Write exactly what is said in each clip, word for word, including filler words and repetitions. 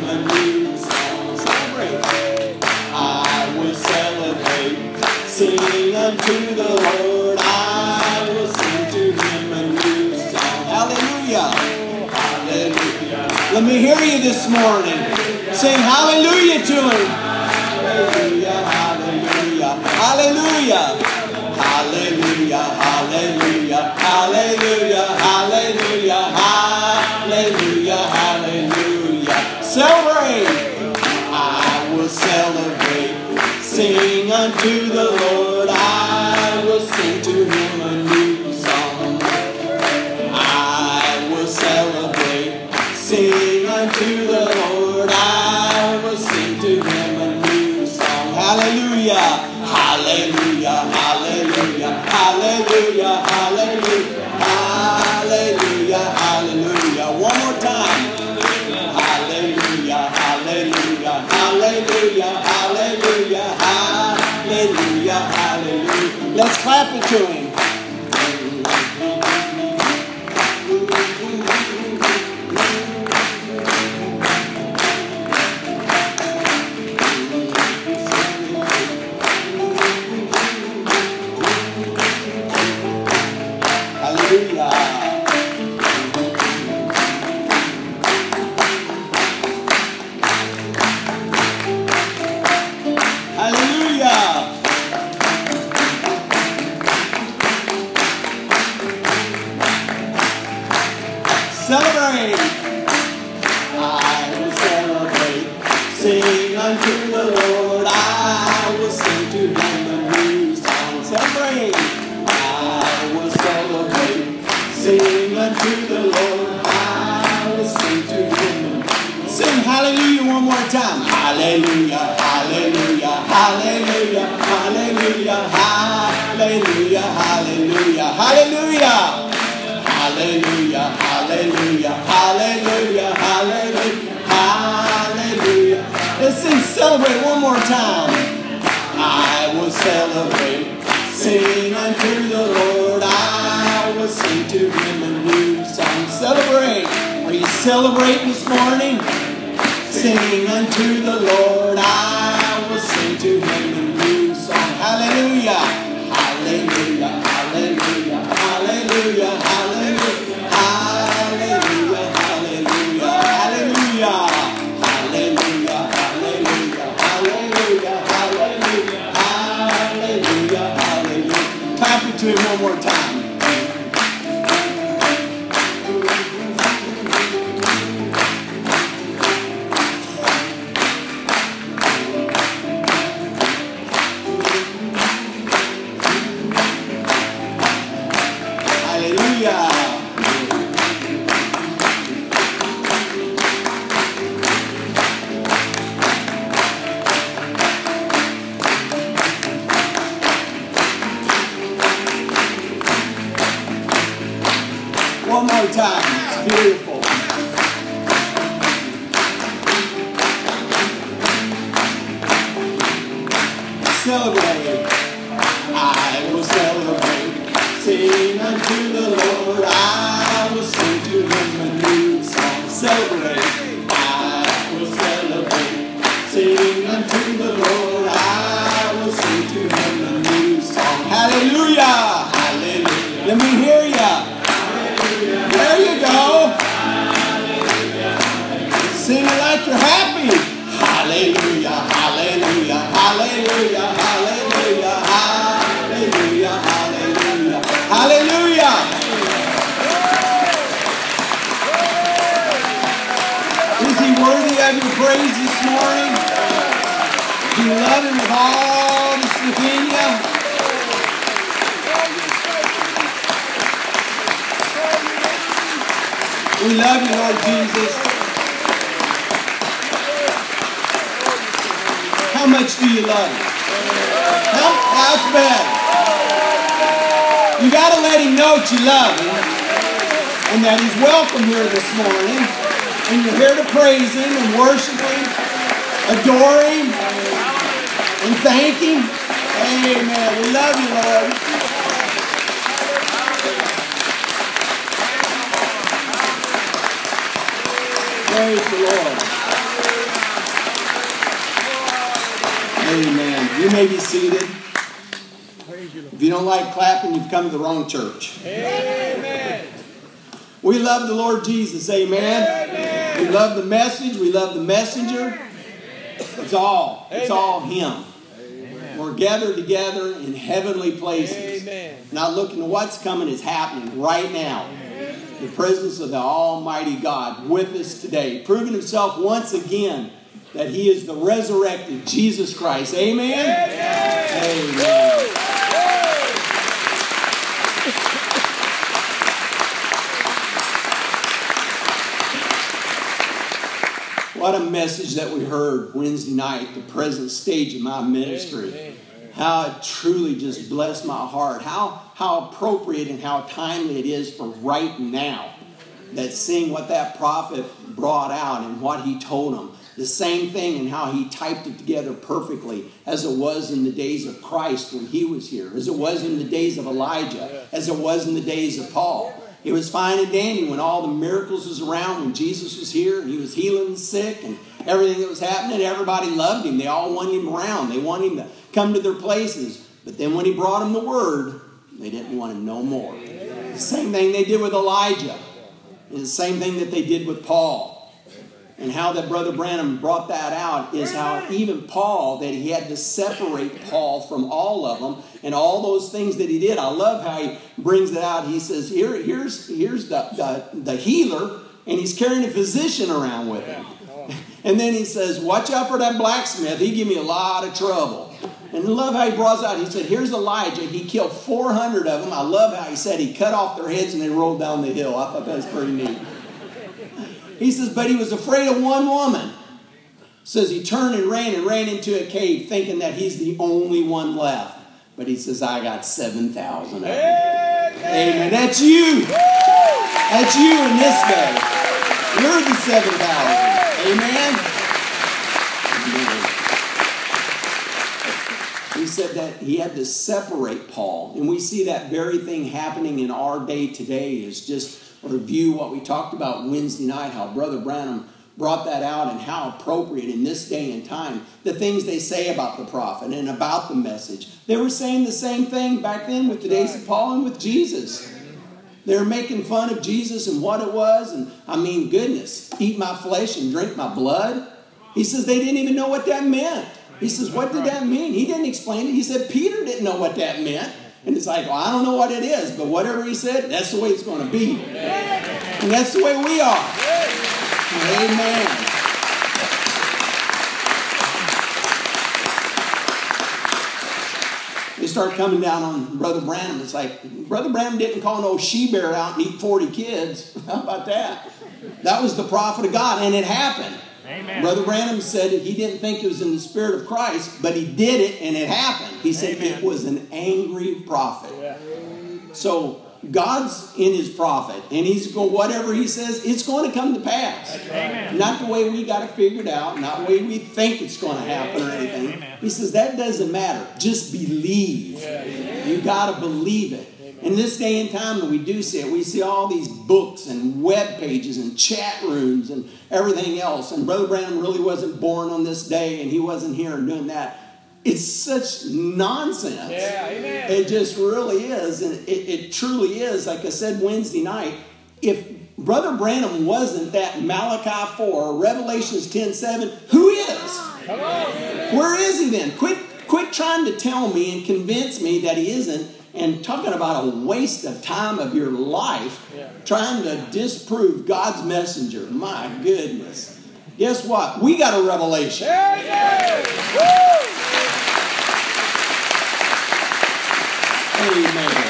him a new song. Celebrate. I will celebrate. Sing unto the Lord. I will sing to him a new song. Hallelujah. Hallelujah. Let me hear you this morning. Sing hallelujah to him. Hallelujah. Hallelujah. Hallelujah. Hallelujah, hallelujah, hallelujah, hallelujah, hallelujah, hallelujah. Celebrate. I will celebrate. Sing unto the Lord. I will sing to him a new song. I will celebrate. Sing unto the Lord. I will sing to him a new song. Hallelujah. Hallelujah, hallelujah, hallelujah, hallelujah, hallelujah, hallelujah. One more time. Hallelujah, hallelujah, hallelujah, hallelujah, hallelujah, hallelujah. Let's clap it to him. Celebrate. I will celebrate. Sing unto the Lord. I will sing to him a new song. Celebrate. I will celebrate. Sing unto the Lord. I will sing to him. Sing hallelujah one more time. Hallelujah, hallelujah, hallelujah, hallelujah, hallelujah, hallelujah, hallelujah. Hallelujah, hallelujah, hallelujah, hallelujah, hallelujah. Let's sing celebrate one more time. I will celebrate. Sing unto the Lord. I will sing to him a new song. Celebrate. Are you celebrating this morning? Sing unto the Lord. I will sing to him a new song. Hallelujah. Hallelujah, hallelujah, hallelujah, hallelujah. Hallelujah, hallelujah, hallelujah, hallelujah, hallelujah, hallelujah, hallelujah, hallelujah, hallelujah. Clap it to him one more time. One more time. It's beautiful. Celebrate. I will celebrate. Sing unto the Lord. I will sing to him a new song. Celebrate. I will celebrate. Sing unto the Lord. I will sing to him a new song. Hallelujah. Hallelujah. Let me hear ya. There you go. Sing it like you're happy. Hallelujah, hallelujah, hallelujah, hallelujah, hallelujah, hallelujah, hallelujah. Is he worthy of your praise this morning? Do you love him with all that's within you? We love you, Lord Jesus. How much do you love him? How, how's better? You got to let him know that you love him and that he's welcome here this morning. And you're here to praise him and worship him, adore him, and thank him. Amen. We love you, Lord. Praise the Lord. You may be seated. If you don't like clapping, you've come to the wrong church. Amen. We love the Lord Jesus. Amen. Amen. We love the message. We love the messenger. It's all. It's all Him. Amen. We're gathered together in heavenly places. Amen. Not looking at what's coming is happening right now. Amen. The presence of the Almighty God with us today, proving Himself once again that He is the resurrected Jesus Christ. Amen. Amen. Amen. What a message that we heard Wednesday night, the present stage of my ministry. Amen. How it truly just blessed my heart. How, how appropriate and how timely it is for right now. That seeing what that prophet brought out and what he told them. The same thing and how he typed it together perfectly as it was in the days of Christ when he was here. As it was in the days of Elijah. As it was in the days of Paul. It was fine and dandy when all the miracles was around, when Jesus was here and he was healing the sick and everything that was happening. Everybody loved him. They all wanted him around. They wanted him to come to their places. But then when he brought them the word, they didn't want him no more. The same thing they did with Elijah. And the same thing that they did with Paul. And how that Brother Branham brought that out is how even Paul, that he had to separate Paul from all of them and all those things that he did. I love how he brings it out. He says, Here, here's, here's the, the, the healer, and he's carrying a physician around with him. And then he says, watch out for that blacksmith. He gave me a lot of trouble. And I love how he brought it out. He said, here's Elijah. He killed four hundred of them. I love how he said he cut off their heads and they rolled down the hill. I thought that was pretty neat. He says, but he was afraid of one woman. Says he turned and ran and ran into a cave thinking that he's the only one left. But he says, I got seven thousand of them. Amen. Amen. That's you. That's you in this day. You're the seven thousand. Amen. Amen. He said that he had to separate Paul. And we see that very thing happening in our day today is just review what we talked about Wednesday night, how Brother Branham brought that out and how appropriate in this day and time, the things they say about the prophet and about the message. They were saying the same thing back then with the days of Paul and with Jesus. They were making fun of Jesus and what it was. And I mean, goodness, eat my flesh and drink my blood. He says they didn't even know what that meant. He says, what did that mean? He didn't explain it. He said Peter didn't know what that meant. And it's like, well, I don't know what it is, but whatever he said, that's the way it's going to be. And that's the way we are. Amen. They start coming down on Brother Branham. It's like, Brother Branham didn't call no she-bear out and eat forty kids. How about that? That was the prophet of God, and it happened. Amen. Brother Branham said he didn't think it was in the Spirit of Christ, but he did it and it happened. He said Amen. It was an angry prophet. Yeah. So God's in his prophet, and he's going, whatever he says, it's going to come to pass. Amen. Not the way we got it figured out, not the way we think it's going to happen or anything. Amen. He says that doesn't matter. Just believe. Yeah. You got to believe it. In this day and time that we do see it, we see all these books and web pages and chat rooms and everything else. And Brother Branham really wasn't born on this day, and he wasn't here and doing that. It's such nonsense. Yeah, amen. It just really is. And it, it truly is. Like I said Wednesday night, if Brother Branham wasn't that Malachi four or Revelations ten seven, who is? Come on. Where is he then? Quit, quit trying to tell me and convince me that he isn't. And talking about a waste of time of your life, yeah. Trying to disprove God's messenger. My goodness. Guess what? We got a revelation. Yeah, yeah. Woo! Amen.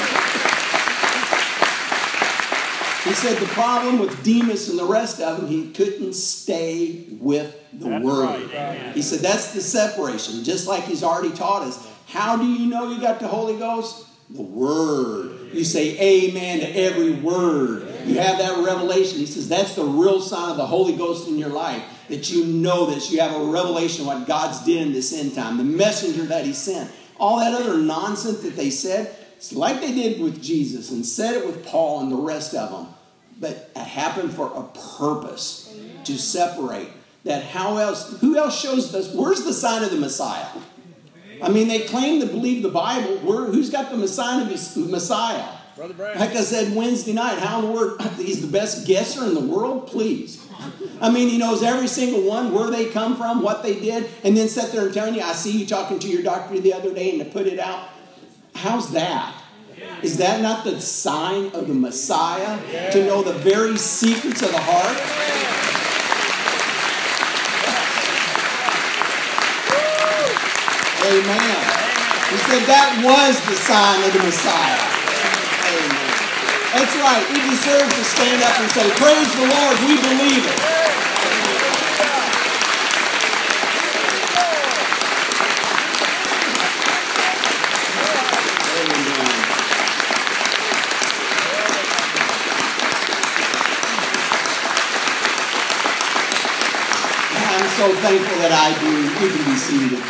He said the problem with Demas and the rest of them, he couldn't stay with the that's Word. Right. He said that's the separation, just like he's already taught us. How do you know you got the Holy Ghost? The Word. You say amen to every word. You have that revelation. He says that's the real sign of the Holy Ghost in your life. That you know this. You have a revelation of what God's did in this end time. The messenger that he sent. All that other nonsense that they said, it's like they did with Jesus and said it with Paul and the rest of them. But it happened for a purpose. To separate. That how else, who else shows us, where's the sign of the Messiah? I mean, they claim to believe the Bible. We're, who's got the Messiah? Messiah? Brother Brandon. Like I said Wednesday night, how in the world, he's the best guesser in the world? Please. I mean, he knows every single one, where they come from, what they did, and then sit there and tell you, I see you talking to your doctor the other day and to put it out. How's that? Is that not the sign of the Messiah? To know the very secrets of the heart? Amen. He said that was the sign of the Messiah. Amen. That's right. He deserves to stand up and say, praise the Lord, we believe it. I'm so thankful that I do. You can be seated.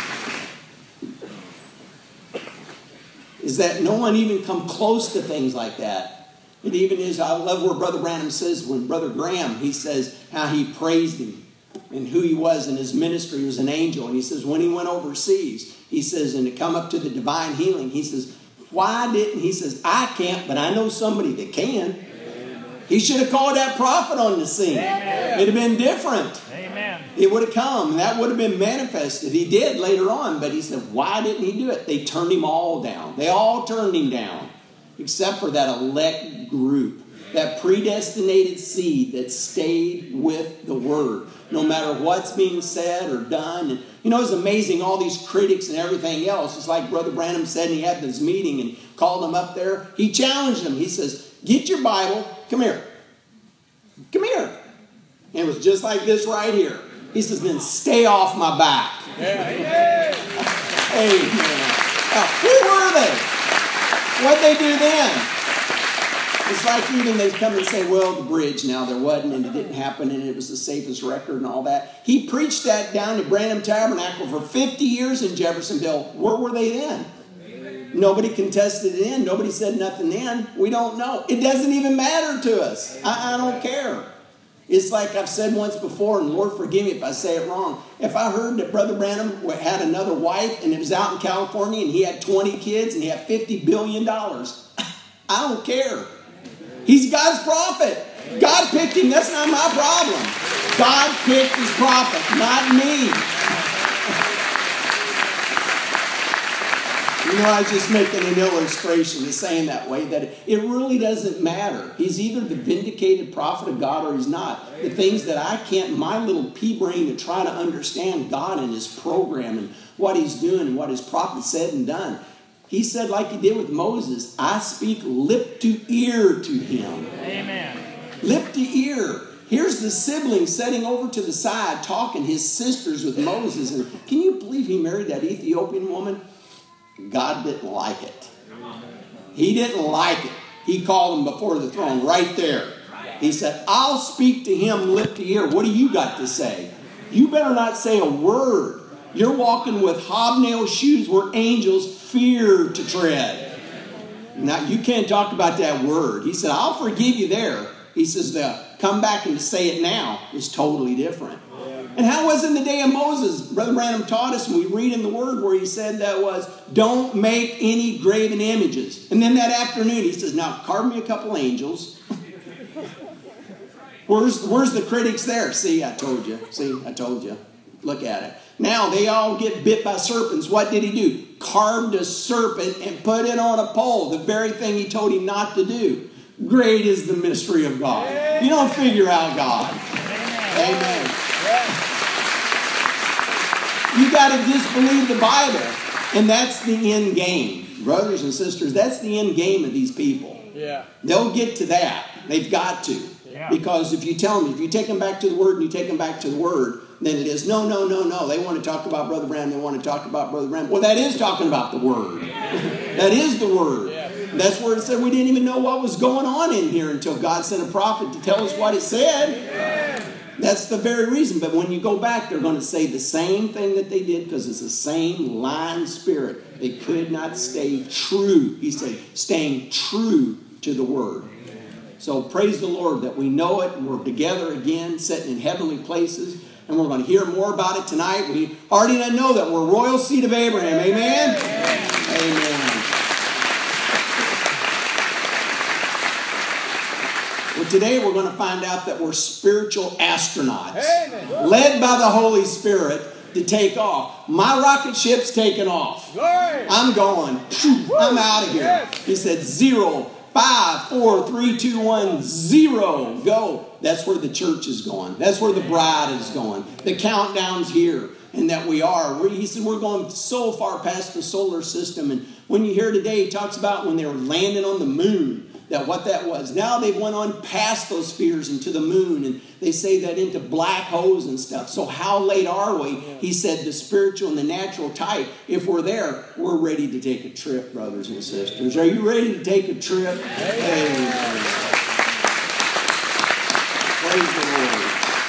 Is that no one even come close to things like that. It even is, I love where Brother Branham says, when Brother Graham, he says how he praised him and who he was in his ministry. He was an angel. And he says when he went overseas, he says, and to come up to the divine healing, he says, why didn't, he says, I can't, but I know somebody that can. Amen. He should have called that prophet on the scene. Amen. It'd have been different. Amen. It would have come, and that would have been manifested. He did later on, but he said, why didn't he do it? They turned him all down. They all turned him down, except for that elect group, that predestinated seed that stayed with the Word, no matter what's being said or done. And you know, it's amazing, all these critics and everything else. It's like Brother Branham said, and he had this meeting and called them up there. He challenged them. He says, get your Bible, come here. Come here. And it was just like this right here. He says, then stay off my back. Amen. Amen. Now, who were they? What'd they do then? It's like even they come and say, well, the bridge now, there wasn't, and it didn't happen, and it was the safest record and all that. He preached that down to Branham Tabernacle for fifty years in Jeffersonville. Where were they then? Nobody contested it in. Nobody said nothing then. We don't know. It doesn't even matter to us. I, I don't care. It's like I've said once before, and Lord forgive me if I say it wrong. If I heard that Brother Branham had another wife and it was out in California and he had twenty kids and he had fifty billion dollars, I don't care. He's God's prophet. God picked him. That's not my problem. God picked his prophet, not me. You know, I was just making an illustration of saying that way, that it really doesn't matter. He's either the vindicated prophet of God or he's not. The things that I can't, my little pea brain to try to understand God and his program and what he's doing and what his prophet said and done. He said, like he did with Moses, I speak lip to ear to him. Amen. Lip to ear. Here's the sibling sitting over to the side talking, his sisters with Moses. And can you believe he married that Ethiopian woman? God didn't like it. He didn't like it. He called him before the throne right there. He said, I'll speak to him lip to ear. What do you got to say? You better not say a word. You're walking with hobnail shoes where angels fear to tread. Now, you can't talk about that word. He said, I'll forgive you there. He says, the come back and to say it now is totally different. And how was it in the day of Moses? Brother Branham taught us, and we read in the Word where he said that was, don't make any graven images. And then that afternoon he says, now carve me a couple angels. Where's, where's the critics there? See, I told you. See, I told you. Look at it. Now they all get bit by serpents. What did he do? Carved a serpent and put it on a pole. The very thing he told him not to do. Great is the mystery of God. You don't figure out God. Amen. You got to disbelieve the Bible. And that's the end game. Brothers and sisters, that's the end game of these people. Yeah. They'll get to that. They've got to. Yeah. Because if you tell them, if you take them back to the Word and you take them back to the Word, then it is, no, no, no, no. They want to talk about Brother Branham. They want to talk about Brother Branham. Well, that is talking about the Word. That is the Word. Yeah. That's where it said we didn't even know what was going on in here until God sent a prophet to tell us what it said. Yeah. That's the very reason. But when you go back, they're going to say the same thing that they did because it's the same lying spirit. They could not stay true. He said, staying true to the Word. So praise the Lord that we know it and we're together again, sitting in heavenly places. And we're going to hear more about it tonight. We already know that we're royal seed of Abraham. Amen? Amen. Amen. Well, today we're going to find out that we're spiritual astronauts. Amen. Led by the Holy Spirit to take off. My rocket ship's taking off. I'm going. I'm out of here. He said zero, five, four, three, two, one, zero. Go. That's where the church is going. That's where the bride is going. The countdown's here. And that we are. He said we're going so far past the solar system. And when you hear today, he talks about when they were landing on the moon. That what that was. Now they've went on past those spheres into the moon, and they say that into black holes and stuff. So how late are we? He said the spiritual and the natural type. If we're there, we're ready to take a trip, brothers and sisters. Are you ready to take a trip? Amen. Praise the Lord.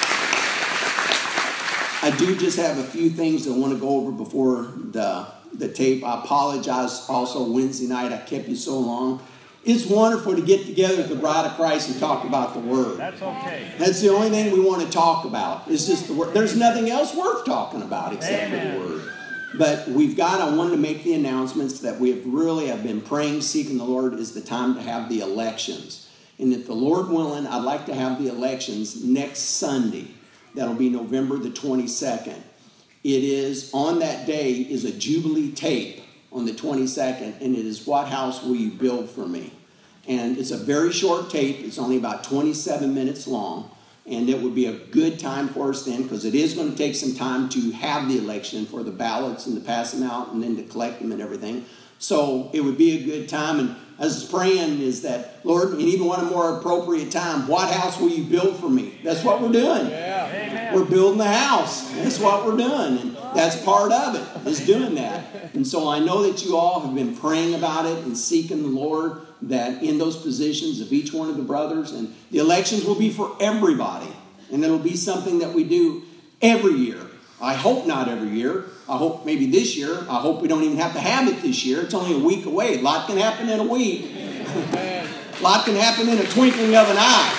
I do just have a few things I want to go over before the, the tape. I apologize also Wednesday night I kept you so long. It's wonderful to get together with the bride of Christ and talk about the Word. That's okay. That's the only thing we want to talk about. It's just the Word. There's nothing else worth talking about except Amen. For the Word. But we've got, I wanted to make the announcements that we have really have been praying, seeking the Lord is the time to have the elections. And if the Lord willing, I'd like to have the elections next Sunday. That'll be November the twenty-second. It is, on that day, is a Jubilee tape. On the twenty-second, and it is What House Will You Build For Me? And it's a very short tape. It's only about twenty-seven minutes long, and it would be a good time for us then, because it is going to take some time to have the election for the ballots and to pass them out and then to collect them and everything. So it would be a good time, and I was praying is that, Lord, and even one more appropriate time, what house will you build for me? That's what we're doing. Yeah. We're building the house. That's what we're doing, and that's part of it, is doing that. And so I know that you all have been praying about it and seeking the Lord that in those positions of each one of the brothers, and the elections will be for everybody, and it'll be something that we do every year. I hope not every year. I hope maybe this year. I hope we don't even have to have it this year. It's only a week away. A lot can happen in a week. A lot can happen in a twinkling of an eye.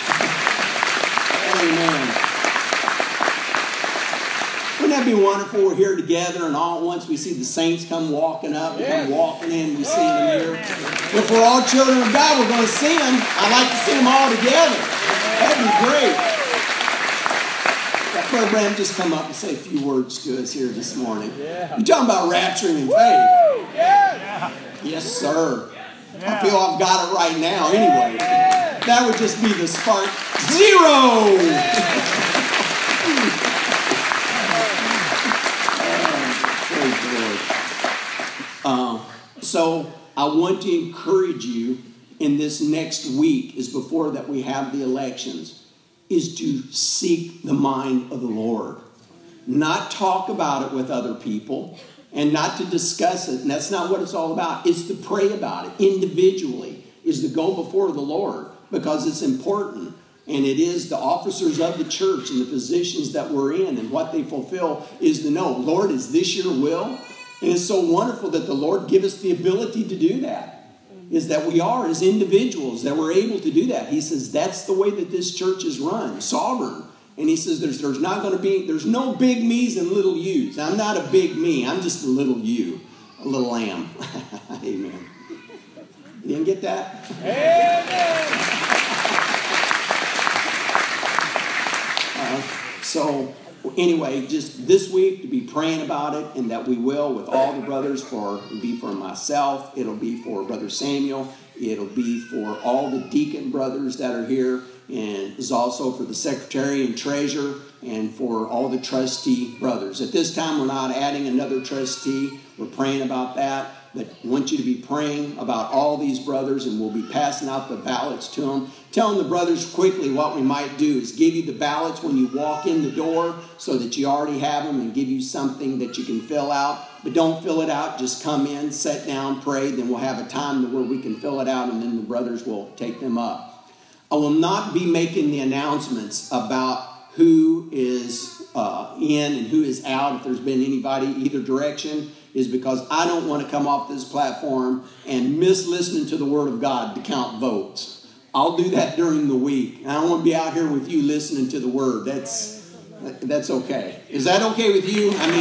Amen. Wouldn't that be wonderful? We're here together, and all at once we see the saints come walking up and come walking in. We see them here. If we're all children of God, we're going to see them. I'd like to see them all together. That'd be great. Brother Branham, just come up and say a few words to us here this morning. Yeah. You're talking about rapturing in faith. Yeah. Yes, sir. Yeah. I feel I've got it right now anyway. Yeah. That would just be the spark. Zero! oh, praise the Lord. Uh, so I want to encourage you in this next week, is before that we have the elections, is to seek the mind of the Lord. Not talk about it with other people and not to discuss it. And that's not what it's all about. It's to pray about it individually, is to go before the Lord, because it's important. And it is the officers of the church and the positions that we're in and what they fulfill is to know, Lord, is this your will? And it's so wonderful that the Lord give us the ability to do that. Is that we are as individuals, that we're able to do that. He says that's the way that this church is run, sovereign. And he says there's, there's not going to be, there's no big me's and little you's. I'm not a big me, I'm just a little you, a little lamb. Amen. You didn't get that? Amen. uh, so anyway, just this week to be praying about it, and that we will with all the brothers. For it'll be for myself, it'll be for Brother Samuel, it'll be for all the deacon brothers that are here, and is also for the secretary and treasurer, and for all the trustee brothers. At this time, we're not adding another trustee. We're praying about that. But I want you to be praying about all these brothers, and we'll be passing out the ballots to them. Telling the brothers quickly what we might do is give you the ballots when you walk in the door so that you already have them, and give you something that you can fill out. But don't fill it out. Just come in, sit down, pray. Then we'll have a time where we can fill it out, and then the brothers will take them up. I will not be making the announcements about who is uh, in and who is out, if there's been anybody either direction, is because I don't want to come off this platform and miss listening to the Word of God to count votes. I'll do that during the week. I don't want to be out here with you listening to the Word. That's That's okay. Is that okay with you? I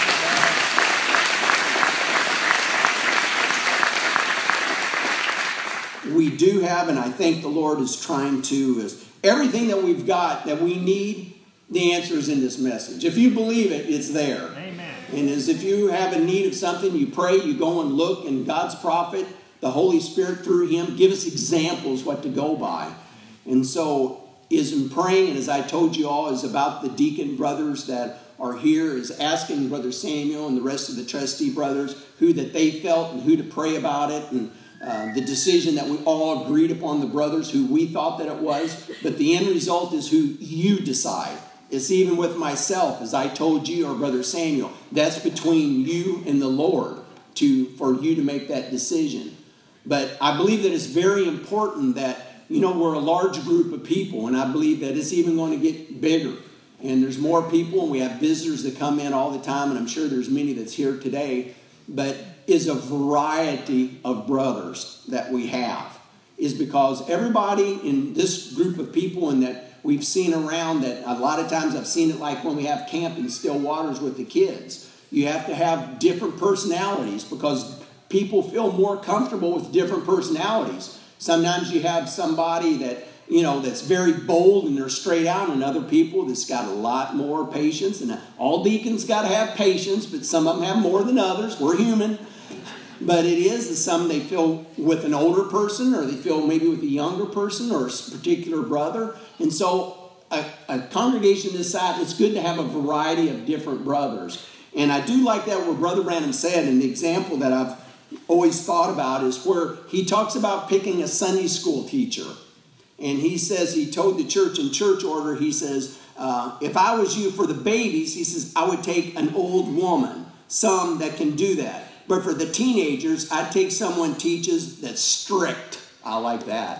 mean, we do have, and I think the Lord is trying to, is everything that we've got that we need, the answer is in this message. If you believe it, it's there. Amen. And as if you have a need of something, you pray, you go and look, and God's prophet, the Holy Spirit through him, give us examples what to go by. And so is in praying, and as I told you all, is about the deacon brothers that are here, is asking Brother Samuel and the rest of the trustee brothers who that they felt and who to pray about it, and uh, the decision that we all agreed upon, the brothers who we thought that it was, but the end result is who you decide. It's even with myself, as I told you, or Brother Samuel, that's between you and the Lord to for you to make that decision. But I believe that it's very important that, you know, we're a large group of people, and I believe that it's even going to get bigger. And there's more people, and we have visitors that come in all the time, and I'm sure there's many that's here today. But is a variety of brothers that we have. Is because everybody in this group of people and that we've seen around, that a lot of times I've seen it like when we have camp in Still Waters with the kids. You have to have different personalities because people feel more comfortable with different personalities. Sometimes you have somebody that, you know, that's very bold and they're straight out, and other people that's got a lot more patience. And all deacons got to have patience, but some of them have more than others. We're human. But it is, is some they feel with an older person, or they feel maybe with a younger person or a particular brother. And so a, a congregation this size, it's good to have a variety of different brothers. And I do like that what Brother Branham said, and the example that I've always thought about is where he talks about picking a Sunday school teacher. And he says, he told the church in church order, he says, uh, if I was you for the babies, he says, I would take an old woman, some that can do that. But for the teenagers, I'd take someone teaches that's strict. I like that.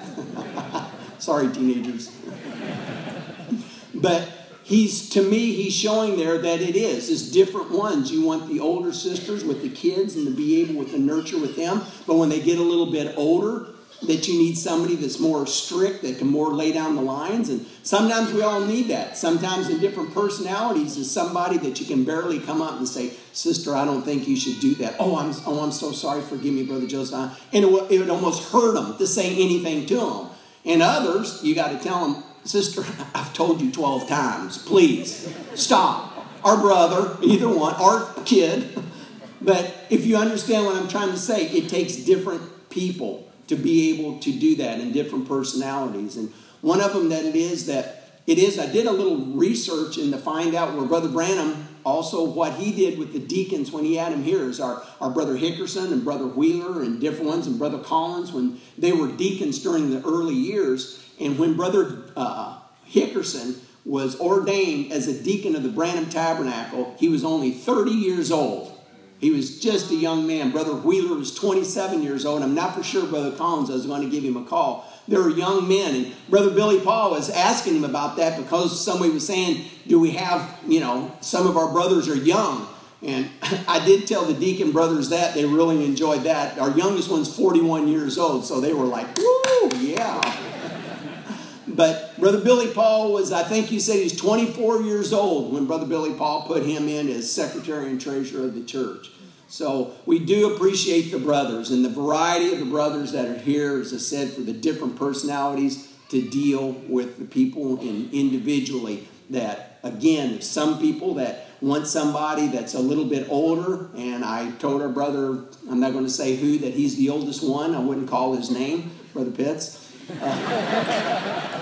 Sorry, teenagers. But he's, to me, he's showing there that it is. It's different ones. You want the older sisters with the kids and to be able to nurture with them. But when they get a little bit older, that you need somebody that's more strict, that can more lay down the lines. And sometimes we all need that. Sometimes in different personalities is somebody that you can barely come up and say, sister, I don't think you should do that. Oh, I'm oh, I'm so sorry. Forgive me, Brother Joseph. And it would, it would almost hurt them to say anything to them. And others, you got to tell them, sister, I've told you twelve times. Please, stop. Our brother, either one, our kid. But if you understand what I'm trying to say, it takes different people to be able to do that, in different personalities. And one of them that it is that it is, I did a little research and to find out where Brother Branham, also what he did with the deacons when he had them here, is our, our Brother Hickerson and Brother Wheeler and different ones, and Brother Collins when they were deacons during the early years. And when Brother uh, Hickerson was ordained as a deacon of the Branham Tabernacle, he was only thirty years old. He was just a young man. Brother Wheeler was twenty-seven years old. I'm not for sure Brother Collins, I was going to give him a call. They were young men. And Brother Billy Paul was asking him about that because somebody was saying, do we have, you know, some of our brothers are young. And I did tell the deacon brothers that. They really enjoyed that. Our youngest one's forty-one years old. So they were like, woo, yeah. But Brother Billy Paul was, I think you said he's twenty-four years old when Brother Billy Paul put him in as secretary and treasurer of the church. So we do appreciate the brothers and the variety of the brothers that are here, as I said, for the different personalities to deal with the people and individually. That, again, some people that want somebody that's a little bit older, and I told our brother, I'm not going to say who, that he's the oldest one. I wouldn't call his name, Brother Pitts. Uh,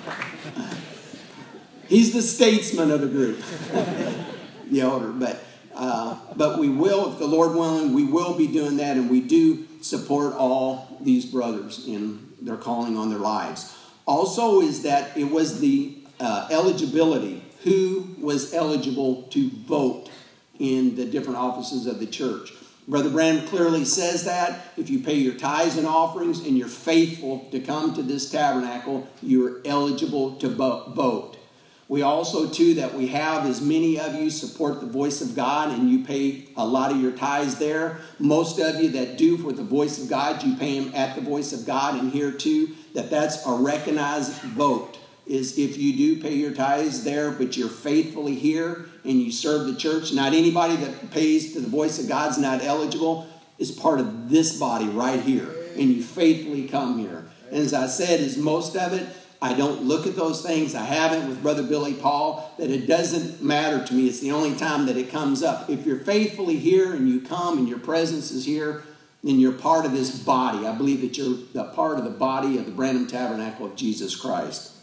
he's the statesman of the group, the elder. But uh, but we will, if the Lord willing, we will be doing that, and we do support all these brothers in their calling on their lives. Also, is that it was the uh, eligibility. Who was eligible to vote in the different offices of the church? Brother Branham clearly says that if you pay your tithes and offerings and you're faithful to come to this tabernacle, you're eligible to vote. We also, too, that we have, as many of you support the Voice of God and you pay a lot of your tithes there. Most of you that do for the Voice of God, you pay them at the Voice of God. And here, too, that that's a recognized vote. is if you do pay your tithes there, but you're faithfully here and you serve the church, not anybody that pays to the voice of God's not eligible, is part of this body right here. And you faithfully come here. And as I said, is most of it, I don't look at those things. I haven't with Brother Billy Paul, that it doesn't matter to me. It's the only time that it comes up. If you're faithfully here and you come and your presence is here, then you're part of this body. I believe that you're a part of the body of the Branham Tabernacle of Jesus Christ.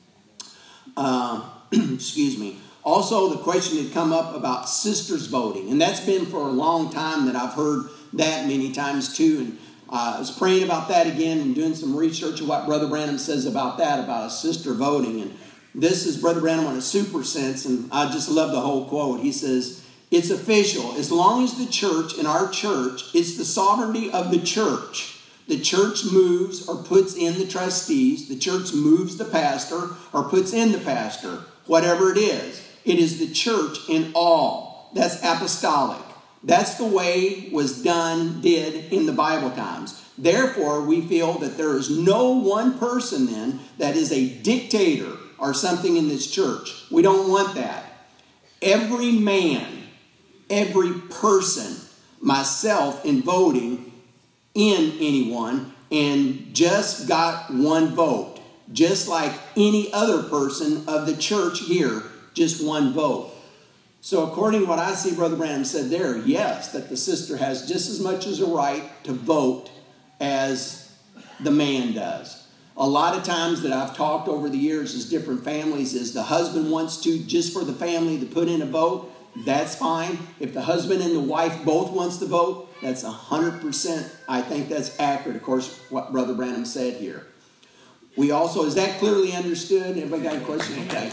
Uh, excuse me. Also, the question had come up about sisters voting. And that's been for a long time that I've heard that many times too. And uh, I was praying about that again and doing some research of what Brother Branham says about that, about a sister voting. And this is Brother Branham on a super sense, and I just love the whole quote. He says, it's official. As long as the church, in our church, it's the sovereignty of the church. The church moves or puts in the trustees. The church moves the pastor or puts in the pastor. Whatever it is. It is the church in all. That's apostolic. That's the way was done, did in the Bible times. Therefore, we feel that there is no one person then that is a dictator or something in this church. We don't want that. Every man, every person, myself in voting in anyone, and just got one vote. Just like any other person of the church here, just one vote. So according to what I see Brother Branham said there, yes, that the sister has just as much as a right to vote as the man does. A lot of times that I've talked over the years as different families is the husband wants to, just for the family, to put in a vote. That's fine. If the husband and the wife both wants to vote, that's one hundred percent. I think that's accurate, of course, what Brother Branham said here. We also, is that clearly understood? Everybody got a question? Okay.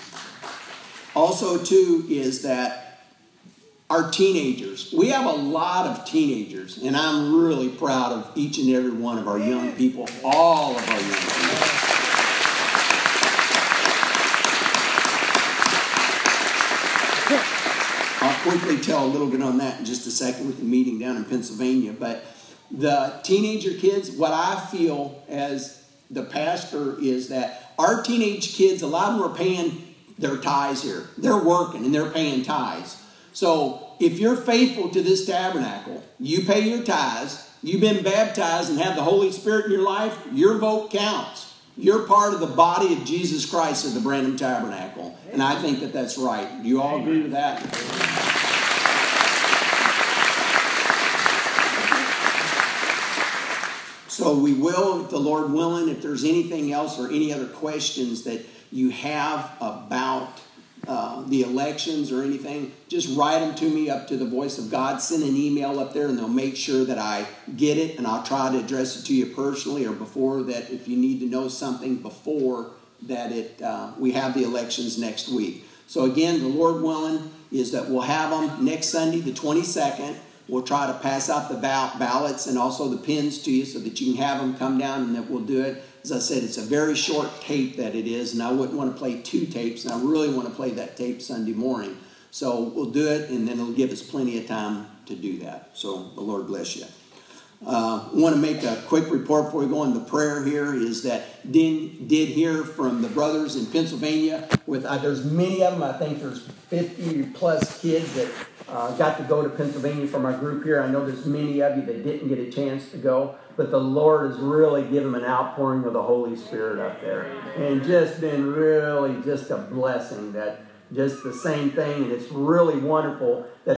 Also, too, is that our teenagers. We have a lot of teenagers, and I'm really proud of each and every one of our young people, all of our young people. I'll quickly tell a little bit on that in just a second with the meeting down in Pennsylvania. But the teenager kids, what I feel as the pastor is that our teenage kids, a lot of them are paying their tithes here. They're working and they're paying tithes. So if you're faithful to this tabernacle, you pay your tithes, you've been baptized and have the Holy Spirit in your life, your vote counts. You're part of the body of Jesus Christ of the Branham Tabernacle. And I think that that's right. Do you all agree with that? So we will, if the Lord willing, if there's anything else or any other questions that you have about uh, the elections or anything, just write them to me up to the Voice of God. Send an email up there and they'll make sure that I get it, and I'll try to address it to you personally or before that, if you need to know something before that it uh, we have the elections next week. So again, the Lord willing is that we'll have them next Sunday, the twenty-second. We'll try to pass out the ballots and also the pins to you so that you can have them come down, and that we'll do it. As I said, it's a very short tape that it is, and I wouldn't want to play two tapes, and I really want to play that tape Sunday morning. So we'll do it, and then it'll give us plenty of time to do that. So the Lord bless you. Uh, I want to make a quick report before we go into prayer here, is that did, did hear from the brothers in Pennsylvania. With uh, there's many of them. I think there's fifty plus kids that uh, got to go to Pennsylvania from our group here. I know there's many of you that didn't get a chance to go, but the Lord has really given them an outpouring of the Holy Spirit up there, and just been really just a blessing. That just the same thing, and it's really wonderful that